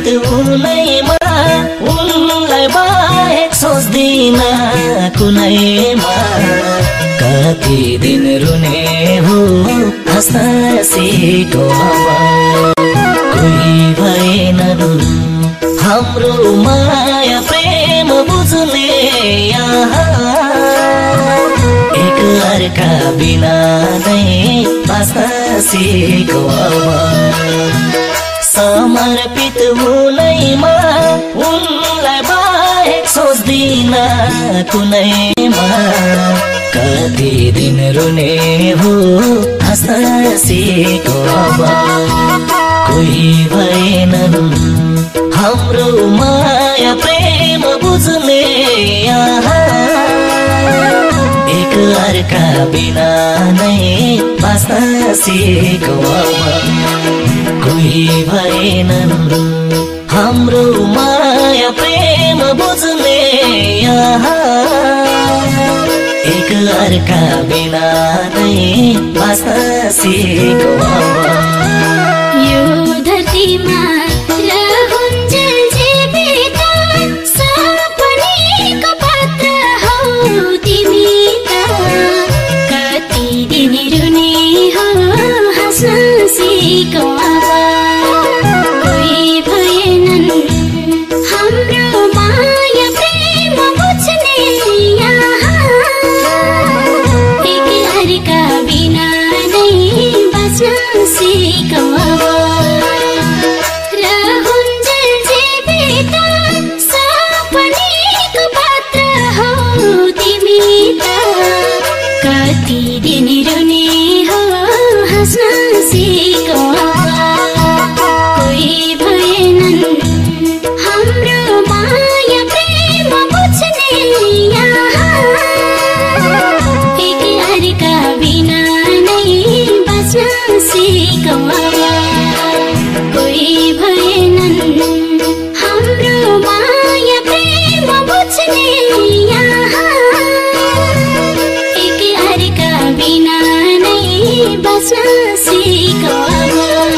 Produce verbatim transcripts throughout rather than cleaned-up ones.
समर्पित हुनैमा उनलाई बाहेक सोच्दिन कुनैमा। कति दिन रुने हो हाँस्न सिको अब कोही भएनन् हाम्रो माया प्रेम बुझ्ने यहाँ। एक अर्का बिना नै बाँच्न सिको अब समर्पित हुनैमा उनलाई बाहेक सोच्दिन कुनैमा। कति दिन रुने हो हाँस्न सिको अब कोही भएनन् हाम्रो माया प्रेम बुझ्ने यहाँ। एक अर्का बिना नै बाँच्न सिको अब कोही भएनन् हाम्रो माया प्रेम बुझ्ने यहाँ। एक अर्का बिना नै बाँच्न सिको अब यो धरतीमा रहन्जेल जीवित सपनीको पात्र हौ तिमी त। कति दिन रुने हो हाँस्न सिको अब कोही भएनन् हाम्रो माया प्रेम बुझ्ने यहाँ। एक अर्का बिना नै बाँच्न सिको अब रहन्जेल जीवित सपनीको पात्र हौ तिमी त। कति दिन रुने हो हाँस्न सिको अब कोही भएनन् हाम्रो माया प्रेम बुझ्ने यहाँ। एक अर्का बिना नै बाँच्न सिको अब कोही भएनन् हाम्रो माया प्रेम बुझ्ने यहाँ। एक अर्का बिना नै बाँच्न सिको अब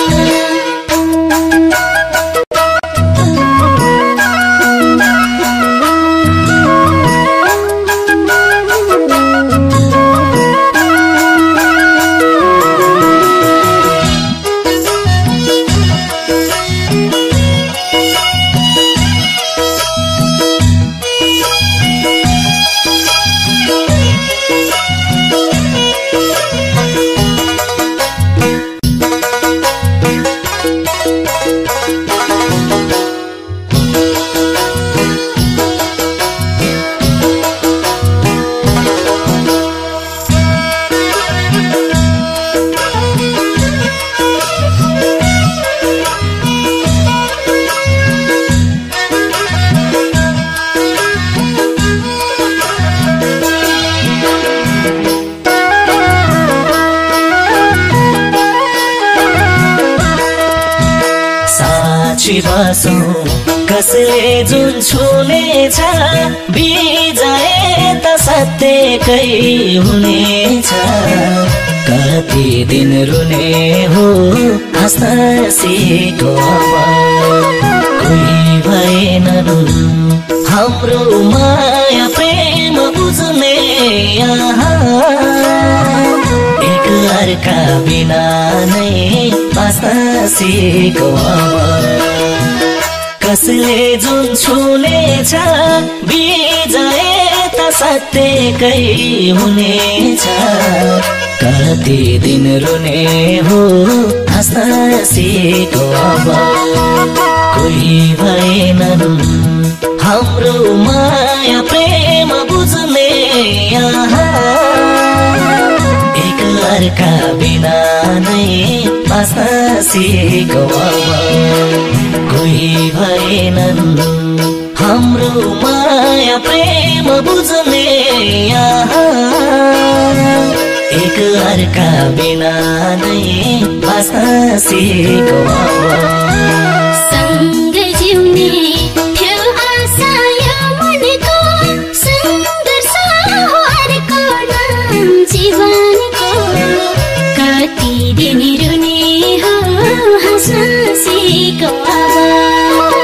बसौँ कसले जुन छुनेछ बिजाए त सत्यकै हुनेछ। कति दिन रुने हो हाँस्न सिको अब कोही भएनन् हाम्रो माया प्रेम बुझ्ने यहाँ। एक अर्का बिना नै बाँच्न सिको अब कसले जुन छुनेछ बिजाए त सत्यकै हुनेछ। कति दिन रुने हो हाँस्न सिको अब कोही भएनन् हाम्रो माया प्रेम बुझ्ने यहाँ। एक अर्का बिना नै बाँच्न सिको अब कोही भएनन् हाम्रो माया प्रेम बुझ्ने यहाँ। एक अर्का बिना नै बाँच्न सिको अब सँग जिउने थियो आशा यो मनको सङ्घर्ष हो अर्को नाम जीवनको। कति दिन रुने हो हाँस्न सिको अब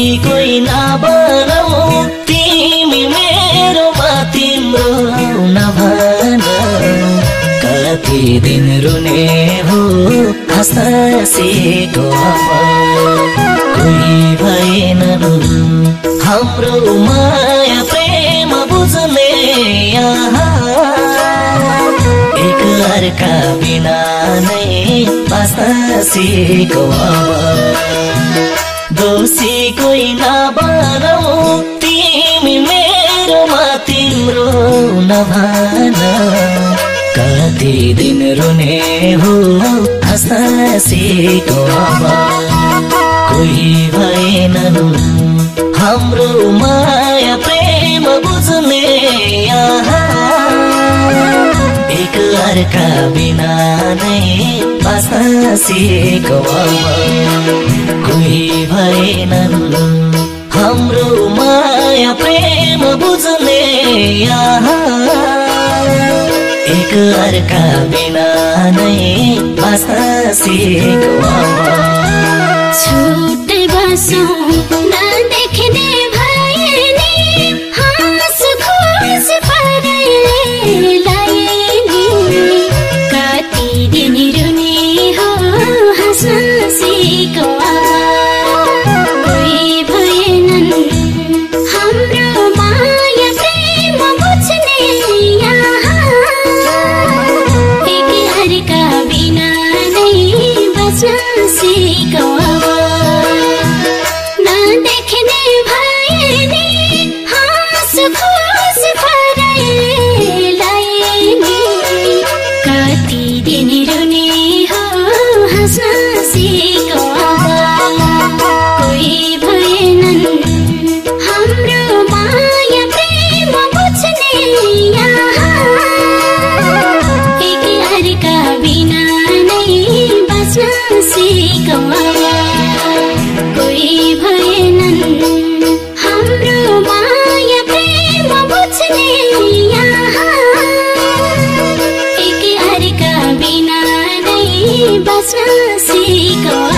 कोही नबनाऊ तिमी मेरोमा तिम्रो नभन कति दिन रुने हो हाँस्न सिको कोही भएनन् हाम्रो माया प्रेम बुझ्ने एक अर्का बिना नै बाँच्न सिको दोषी कोही नबनाऊ तिमी मेरोमा तिम्रो नभन कति दिन रुने हो हाँस्न सिको कोही भएनन् हाम्रो माया प्रेम बुझ्ने एक अर्का बिना नै बाँच्न सिको कोही भएनन् हाम्रो माया प्रेम बुझ्ने एक अर्का बिना नै बाँच्न सिको छुट्टै बसौँ नदेख्ने भए नि हाँस खुस परेले लाए नि कति दिन रुने हो हाँस्न सिको कोही भएनन् हाम्रो माया प्रेम बुझ्ने एक अर्का बिना नै बाँच्न सिको नदेख्ने भए नि हाँस खुस परेले लाए नि कति दिन रुने हो हाँस्न सिको कोही भएनन् हाम्रो माया प्रेम बुझ्ने एक अर्का बिना नै बाँच्न सिको कोही भएनन् हाम्रो माया प्रेम बुझ्ने एक अर्का बिना नै बाँच्न सिको